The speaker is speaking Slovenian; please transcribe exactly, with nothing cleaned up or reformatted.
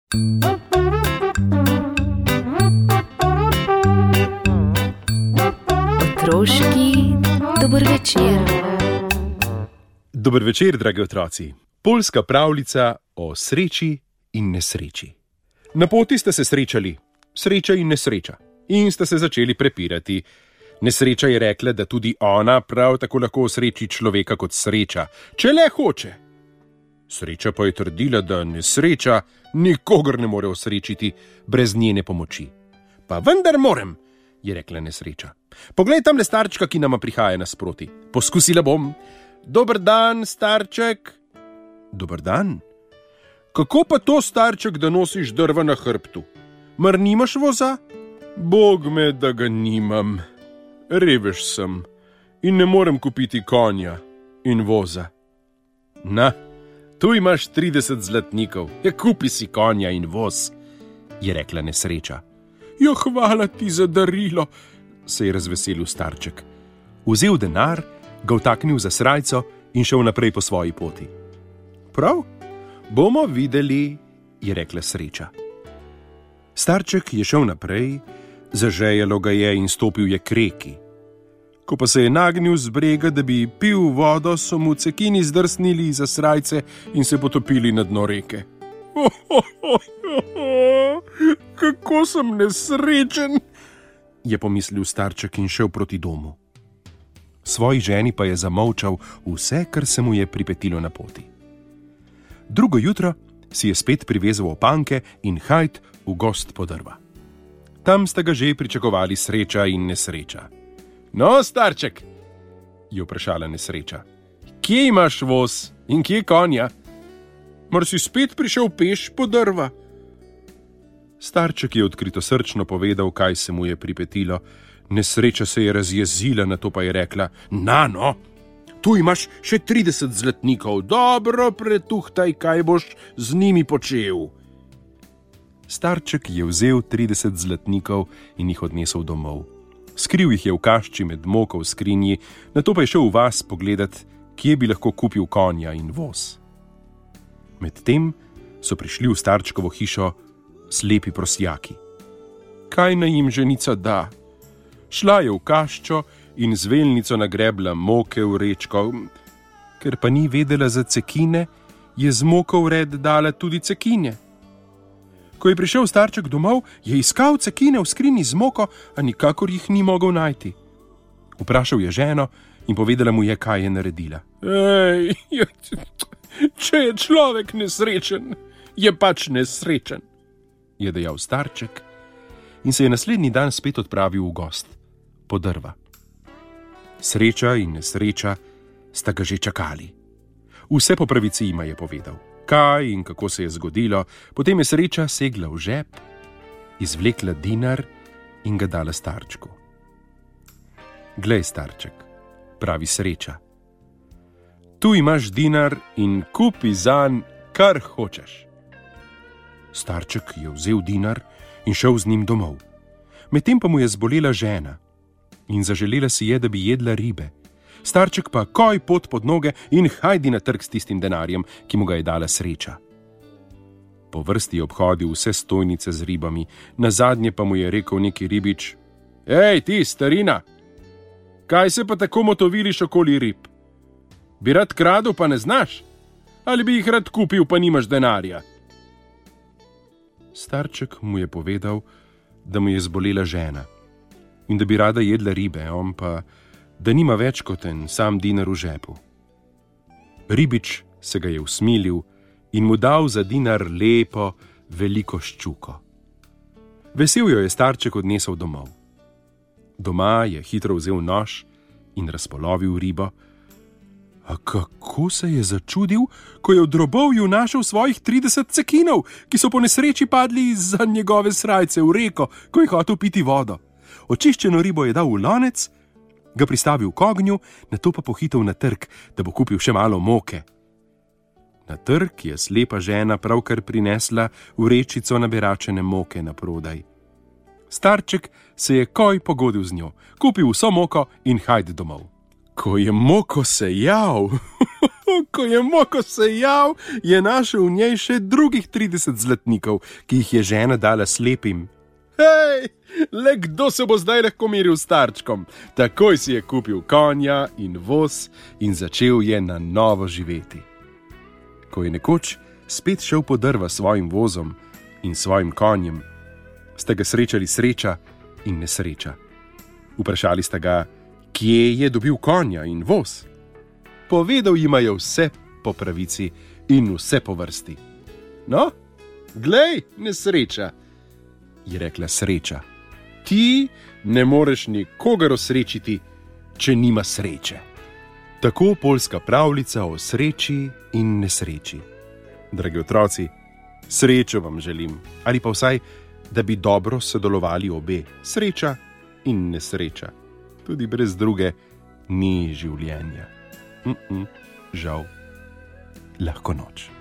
Otroški dober večer. Dober večer, dragi otroci. Poljska pravljica o sreči in nesreči. Na poti sta se srečali, sreča in nesreča, in sta se začeli prepirati. Nesreča je rekla, da tudi ona prav tako lahko osreči človeka kot sreča, če le hoče. Sreča pa je trdila, da nesreča nikogar ne more osrečiti brez njene pomoči. Pa vendar morem, je rekla nesreča. Poglej tamle starčka, ki nama prihaja nasproti. Poskusila bom. Dober dan, starček. Dober dan. Kako pa to, starček, da nosiš drva na hrbtu? Mar nimaš voza? Bog me, da ga nimam. Revež sem in ne morem kupiti konja in voza. Na, tu imaš trideset zlatnikov, ja, kupi si konja in voz, je rekla nesreča. Jo, hvala ti za darilo, se je razveselil starček. Vzel denar, ga vtaknil za srajco in šel naprej po svoji poti. Prav, bomo videli, je rekla sreča. Starček je šel naprej, zažejalo ga je in stopil je k reki. Ko pa se je nagnil z brega, da bi pil vodo, so mu cekini zdrsnili za srajce in se potopili na dno reke. Oh, oh, oh, oh, kako sem nesrečen, je pomislil starček in šel proti domu. Svoji ženi pa je zamolčal vse, kar se mu je pripetilo na poti. Drugo jutro si je spet privezal opanke in hajt v gozd po drva. Tam sta ga že pričakovali sreča in nesreča. No, starček, je vprašala nesreča, kje imaš voz in kje konja? Mar si spet prišel peš po drva? Starček je odkritosrčno povedal, kaj se mu je pripetilo. Nesreča se je razjezila, nato pa je rekla, na no, tu imaš še trideset zlatnikov, dobro pretuhtaj, kaj boš z njimi počel. Starček je vzel trideset zlatnikov in jih odnesel domov. Skril jih je v kašči med moko v skrinji, nato pa je šel v vas pogledat, kje bi lahko kupil konja in voz. Medtem so prišli v starčkovo hišo slepi prosjaki. Kaj naj jim ženica da? Šla je v kaščo in z veljnico nagrebla moke v rečko. Ker pa ni vedela za cekine, je z moko v red dala tudi cekine. Ko je prišel starček domov, je iskal cekine v skrinji z moko, a nikakor jih ni mogel najti. Vprašal je ženo in povedala mu je, kaj je naredila. Ej, če je človek nesrečen, je pač nesrečen, je dejal starček in se je naslednji dan spet odpravil v gozd po drva. Sreča in nesreča sta ga že čakali. Vse po pravici jima je povedal, kaj in kako se je zgodilo, potem je sreča segla v žep, izvlekla dinar in ga dala starčku. Glej, starček, pravi sreča, tu imaš dinar in kupi zanj, kar hočeš. Starček je vzel dinar in šel z njim domov. Medtem pa mu je zbolela žena in zaželela si je, da bi jedla ribe. Starček pa koj pot pod noge in hajdi na trg s tistim denarjem, ki mu ga je dala sreča. Po vrsti je obhodil vse stojnice z ribami, nazadnje pa mu je rekel neki ribič, ej, ti, starina, kaj se pa tako motoviliš okoli rib? Bi rad kradel, pa ne znaš? Ali bi jih rad kupil, pa nimaš denarja? Starček mu je povedal, da mu je zbolela žena in da bi rada jedla ribe, on pa, da nima več kot en sam dinar v žepu. Ribič se ga je usmilil in mu dal za dinar lepo, veliko ščuko. Vesel jo je starček odnesel domov. Doma je hitro vzel nož in razpolovil ribo. A kako se je začudil, ko je v drobovju našel svojih trideset cekinov, ki so po nesreči padli za njegove srajce v reko, ko je hotel piti vodo. Očiščeno ribo je dal v lonec, ga pristavil k ognju, nato pa pohitel na trg, da bo kupil še malo moke. Na trg je slepa žena pravkar prinesla vrečico naberačene moke na prodaj. Starček se je koj pogodil z njo, kupil vso moko in hajde domov. Ko je moko sejal, Ko je Moko sejal, je našel v njej še drugih trideset zlatnikov, ki jih je žena dala slepim. Hej, le kdo se bo zdaj lahko meril s starčkom? Takoj si je kupil konja in voz in začel je na novo živeti. Ko je nekoč spet šel po drva svojim vozom in svojim konjem, sta ga srečali sreča in nesreča. Vprašali sta ga, kje je dobil konja in voz. Povedal jima je vse po pravici in vse po vrsti. No, glej, nesreča, je rekla sreča. Ti ne moreš nikogar osrečiti, če nima sreče. Tako poljska pravljica o sreči in nesreči. Dragi otroci, srečo vam želim, ali pa vsaj, da bi dobro sodelovali obe, sreča in nesreča. Tudi brez druge ni življenja. Mm-mm, žal, lahko noč.